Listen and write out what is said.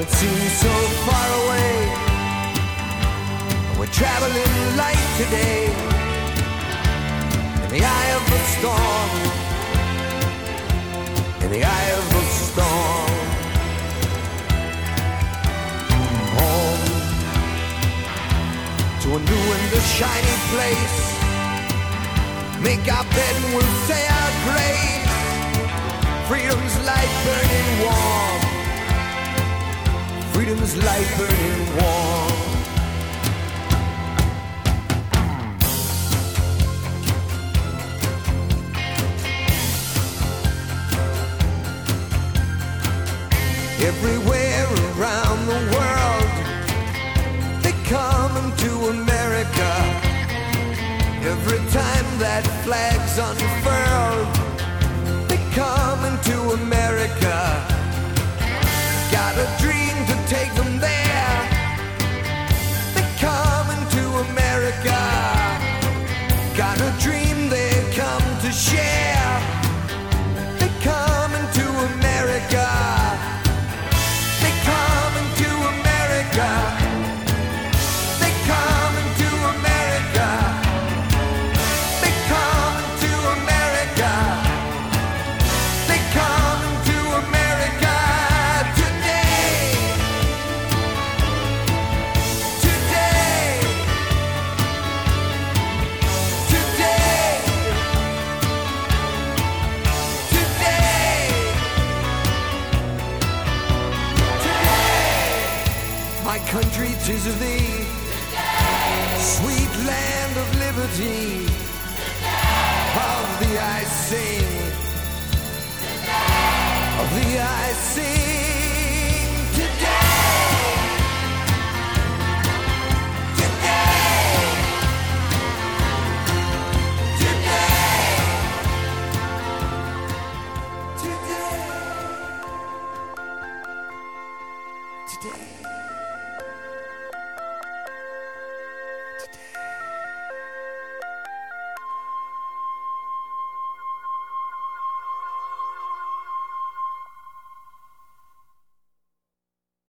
it seems so far away. We're traveling light today in the eye of the storm, in the eye of the storm. Home to a new and a shiny place. Make our bed and we'll say our grace. Freedom's light burning warm. Freedom's light burning warm. Everywhere around the world, they come into America. Every time that flag's unfurled, they come into America. Got a dream to take them there. They come into America. Got a dream they come to share. They come into America. They come into America. They come into America. They come into America. They come into America today. Today. Today. Today. My country, 'tis of thee, sweet land of liberty. Of thee I sing, of thee I sing today. Today. Today. Today. Today.